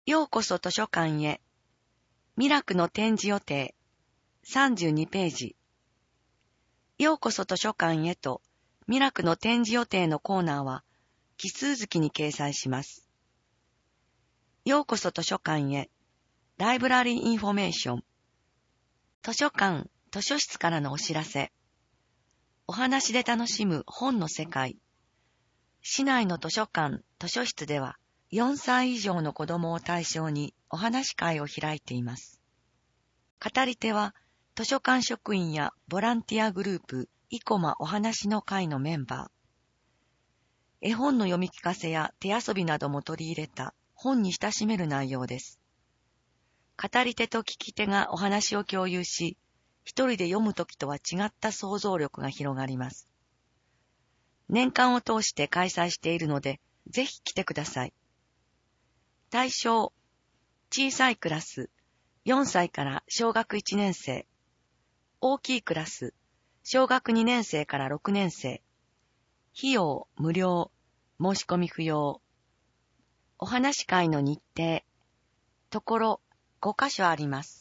ようこそ図書館へ。ミラクの展示予定。32ページ。ようこそ図書館へとミラクの展示予定のコーナーは奇数月に掲載します。ようこそ図書館へ。ライブラリーインフォメーション。図書館、図書室からのお知らせ。お話で楽しむ本の世界。市内の図書館、図書室では4歳以上の子供を対象にお話会を開いています。語り手は図書館職員やボランティアグループ、生駒お話の会のメンバー。絵本の読み聞かせや手遊びなども取り入れた本に親しめる内容です。語り手と聞き手がお話を共有し、一人で読むときとは違った想像力が広がります。年間を通して開催しているので、ぜひ来てください。対象、小さいクラス、4歳から小学1年生。大きいクラス、小学2年生から6年生。費用無料、申し込み不要。お話会の日程。ところ5カ所あります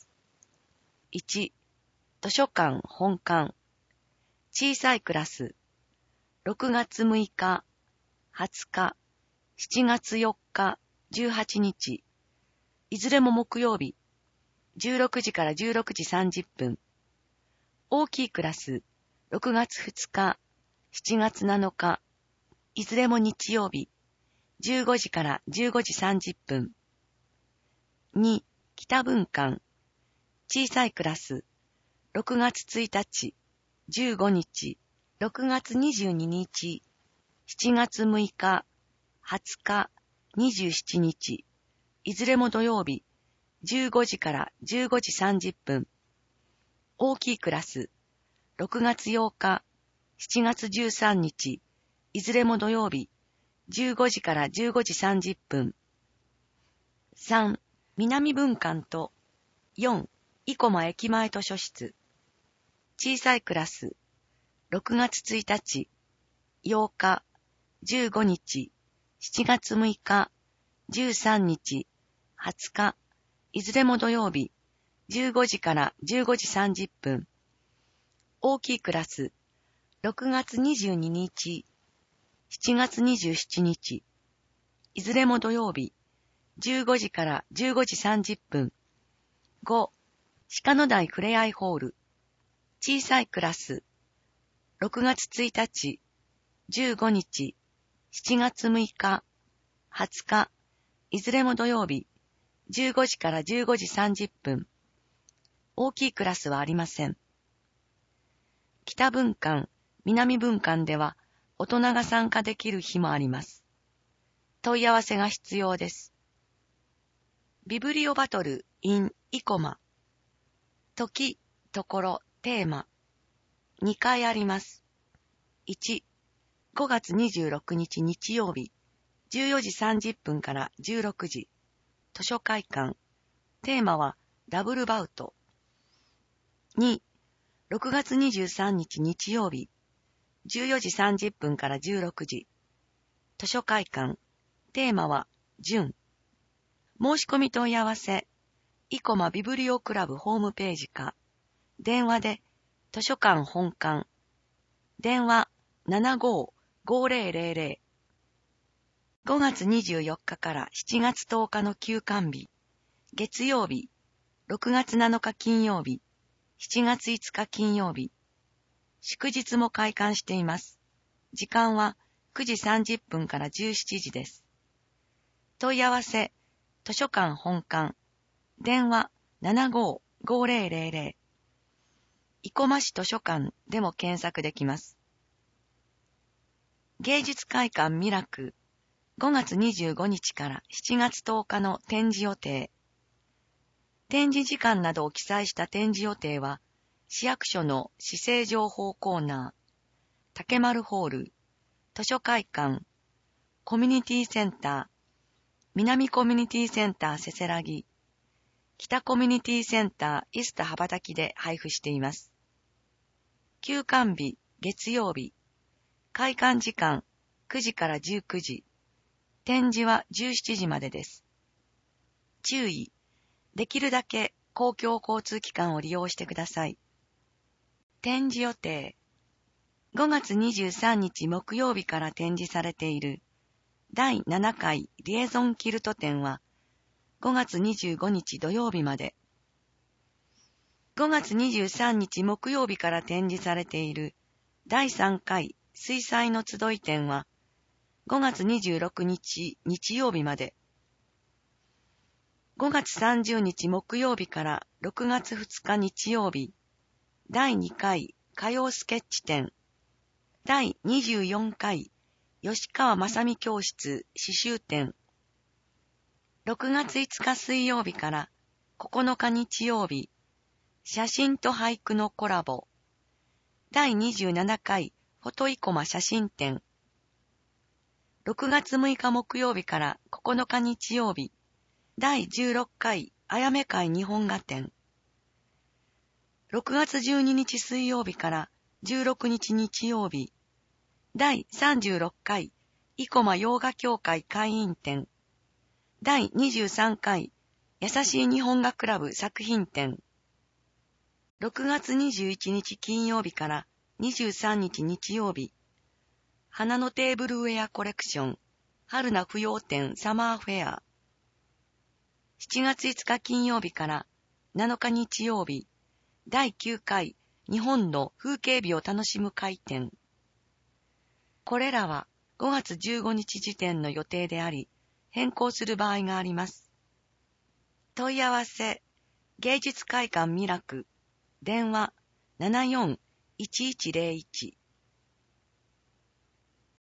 。1、図書館本館。小さいクラス。6月6日、20日、7月4日、18日。いずれも木曜日。16時から16時30分。大きいクラス。6月2日、7月7日。いずれも日曜日。15時から15時30分。2、北文館。小さいクラス。6月1日、15日、6月22日、7月6日、20日、27日。いずれも土曜日。15時から15時30分。大きいクラス。6月8日、7月13日。いずれも土曜日。15時から15時30分。3、南文館と4、生駒駅前図書室。小さいクラス。6月1日、8日、15日、7月6日、13日、20日。いずれも土曜日。15時から15時30分。大きいクラス。6月22日、7月27日。いずれも土曜日。15時から15時30分。5、鹿野台ふれあいホール。小さいクラス。6月1日、15日、7月6日、20日。いずれも土曜日。15時から15時30分。大きいクラスはありません。北文館、南文館では大人が参加できる日もあります。問い合わせが必要です。ビブリオバトル in 生駒。時、ところ、テーマ。2回あります。1、5月26日日曜日、14時30分から16時。図書会館。テーマはダブルバウト。2、6月23日日曜日、14時30分から16時。図書会館。テーマは準。申し込み問い合わせ、生駒ビブリオクラブホームページか、電話で図書館本館。電話75-5000。5月24日から7月10日の休館日。月曜日。6月7日金曜日。7月5日金曜日。祝日も開館しています。時間は9時30分から17時です。問い合わせ、図書館本館。電話75-5000。生駒市図書館でも検索できます。芸術会館ミラク。5月25日から7月10日の展示予定。展示時間などを記載した展示予定は、市役所の市政情報コーナー、竹丸ホール、図書会館、コミュニティセンター、南コミュニティセンターせせらぎ、北コミュニティセンターイスタ羽ばたきで配布しています。休館日、月曜日。開館時間、9時から19時。展示は17時までです。 注意。できるだけ公共交通機関を利用してください。展示予定。5月23日木曜日から展示されている第7回リエゾンキルト展は5月25日土曜日まで。5月23日木曜日から展示されている第3回水彩の集い展は5月26日日曜日まで。5月30日木曜日から6月2日日曜日、第2回歌謡スケッチ展、第24回吉川正美教室詩集展、6月5日水曜日から9日日曜日、写真と俳句のコラボ、第27回フォトイコマ写真展、6月6日木曜日から9日日曜日、第16回あやめ会日本画展。6月12日水曜日から16日日曜日、第36回生駒洋画協会会員展。第23回優しい日本画クラブ作品展。6月21日金曜日から23日日曜日、花のテーブルウェアコレクション春菜不要展サマーフェア。7月5日金曜日から7日日曜日、第9回日本の風景美を楽しむ会展。これらは5月15日時点の予定であり、変更する場合があります。問い合わせ、芸術会館ミラク、電話74-1101